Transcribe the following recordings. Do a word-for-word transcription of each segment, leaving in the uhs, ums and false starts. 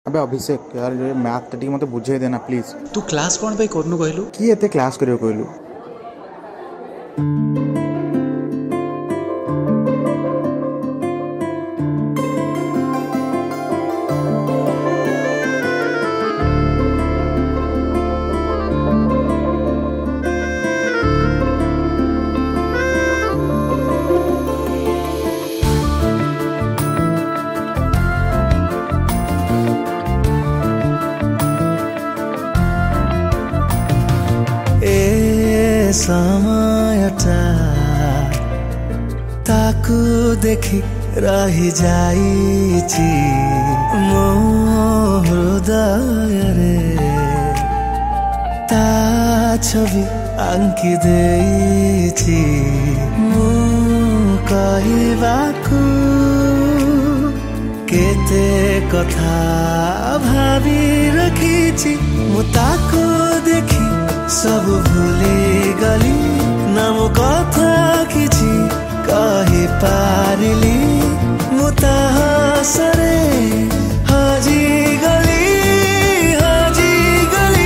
अबे अभिषेक यार ये मैथ टी मते बुझे देना प्लीज। तू क्लास कौन पे करनु कहलु की एते क्लास करियो कहलु। समयटा ताकू देखि रही जाइछि मो हृदय रे ता छवि आंकी देइछि मु कहिबाकू केते कथा भाबी रखिछि मु ताकू देखि सब भूली गली नाम कथा किछि कहि पारिली मु ताहासरे हाजी गली हाजी गली।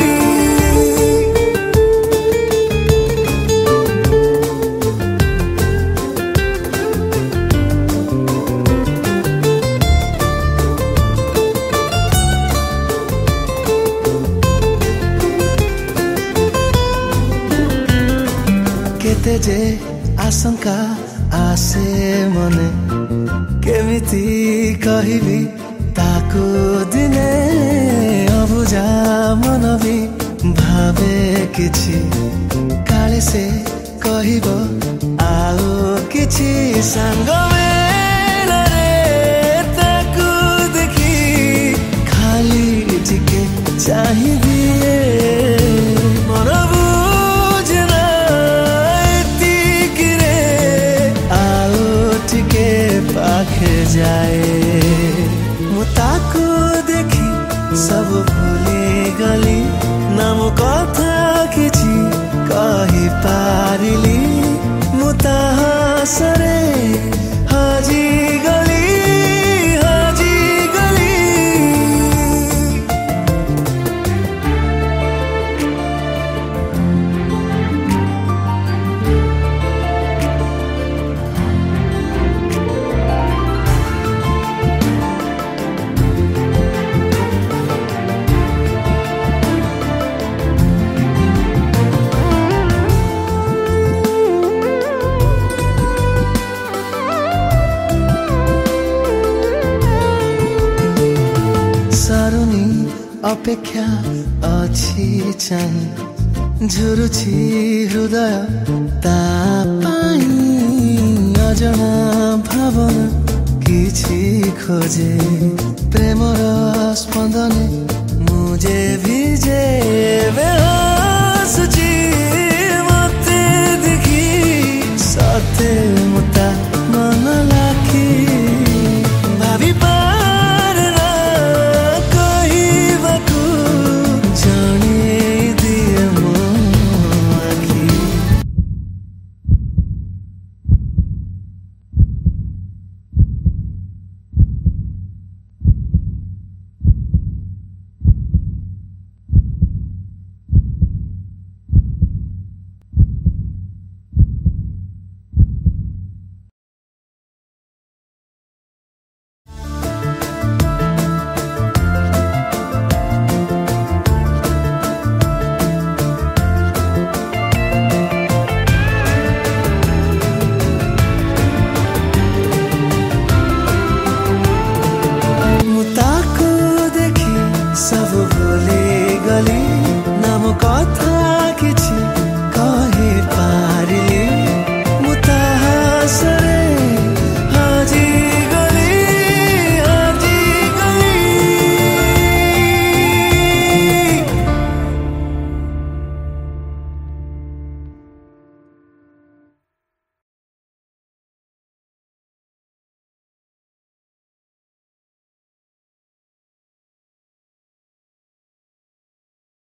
केते जे आशंका आसे मने केमिति कहिबी ताकू दिने अबुझा मन भी भावे किछि काले से कहिबो आउ किछि संग रे ताकू देखि खाली टिके चाहि दिए मन पाखे जाए मु ताकू देखि सब भूली गली नाम कथा किछि कहि पारिली मु ताहासरे हाजी गली हाजी गली। अपेक्षा अछि चाहिँ झुरुछि हृदय ता पाई अजଣା भावना किछि खोजे प्रेमर स्पंदने मुझे भिजे